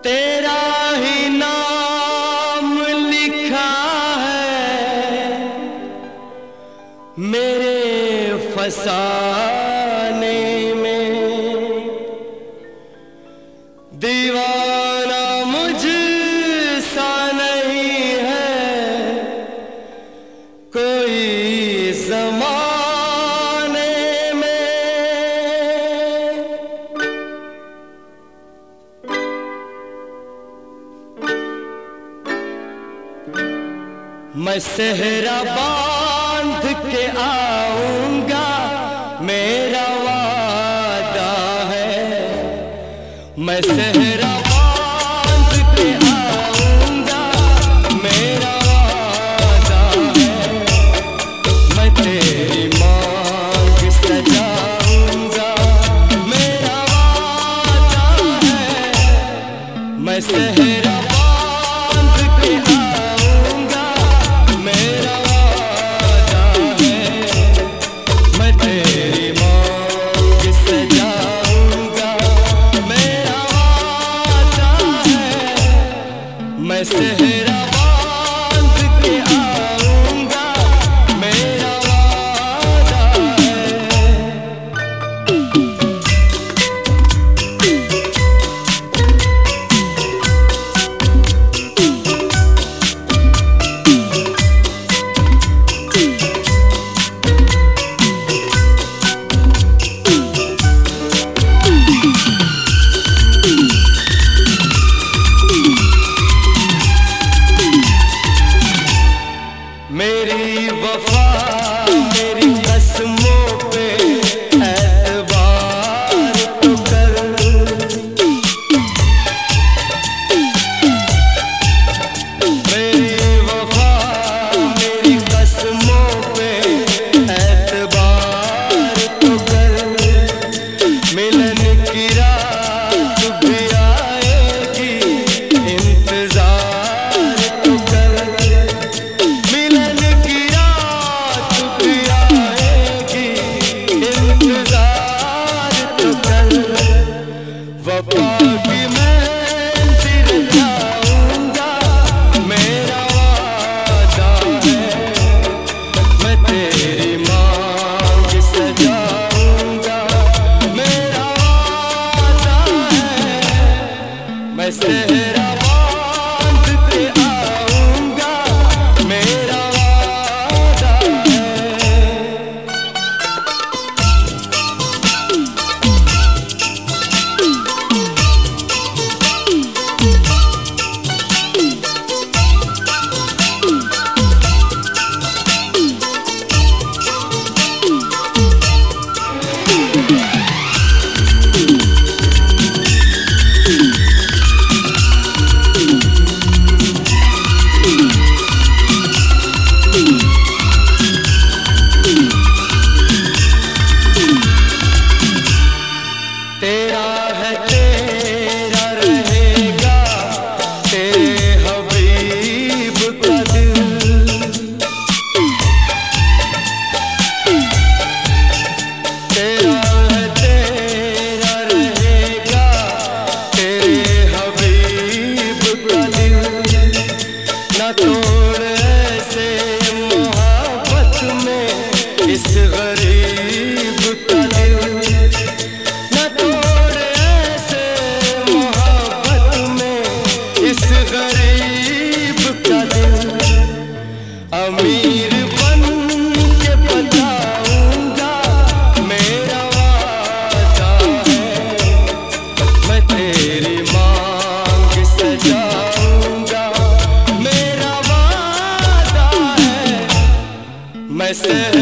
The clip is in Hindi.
तेरा ही नाम लिखा है मेरे फसाने में, दीवाना मुझसा नहीं है कोई ज़माने में। मैं सेहरा बांध के आऊंगा मेरा वादा है, मैं सेहरा बांध के आऊंगा मेरा वादा है, मैं तेरी मांग सजाऊंगा मेरा वादा है, मैं सेहरा बांध के आऊंगा मेरा वादा है, मैं तेरी मांग सजाऊंगा मेरा वादा है, मैं सेहरा बांध के आऊंगा मेरा वादा है। मेरी वफा मेरी कसमों पे एतबार तो कर, मेरी वफा मेरी कसमों पे एतबार तो कर, मिलन की रात भी आएगी इंतजार तो कर, मिलन की रात भी आएगी इंतजार तो कर, वफा की मंजिल जाऊंगा मेरा वादा है, मैं तेरी मांग सजाऊंगा मेरा वादा है, मैं सेहरा बांध के आऊंगा मेरा वादा है। तेरा है तेरा रहेगा तेरे हबीब का दिल, तेरा है तेरा रहेगा तेरे हबीब का दिल, ना तोड़ ऐसे मोहब्बत में इस गरीब का दिल, ना तोड़ ऐसे मोहब्बत में इस गरीब का दिल, अमीर बन के बताऊंगा मेरा वादा है, मैं तेरी मांग सजाऊंगा मेरा वादा है, मैं